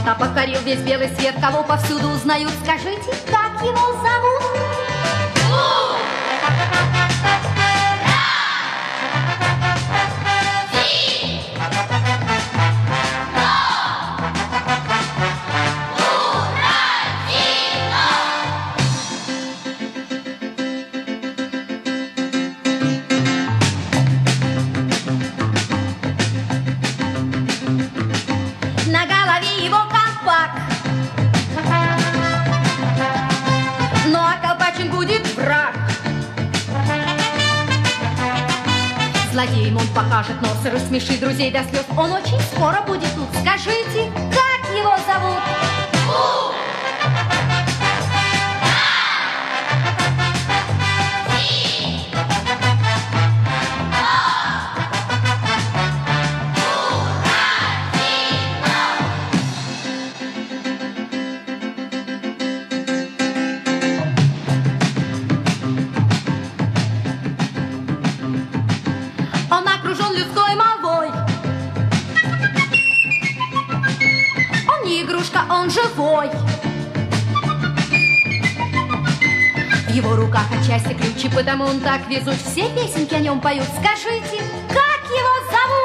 масштаб покорил весь белый свет, кого повсюду узнают. Скажите, как его зовут? На голове его колпак, ну а колпачен будет враг. Злодеям он покажет нос и рассмешит друзей до слез. Он очень скоро будет тут. Скажите, как его зовут? Он окружен людской молвой. Он не игрушка, он живой. В его руках отчасти ключи, потому он так везут. Все песенки о нем поют. Скажите, как его зовут?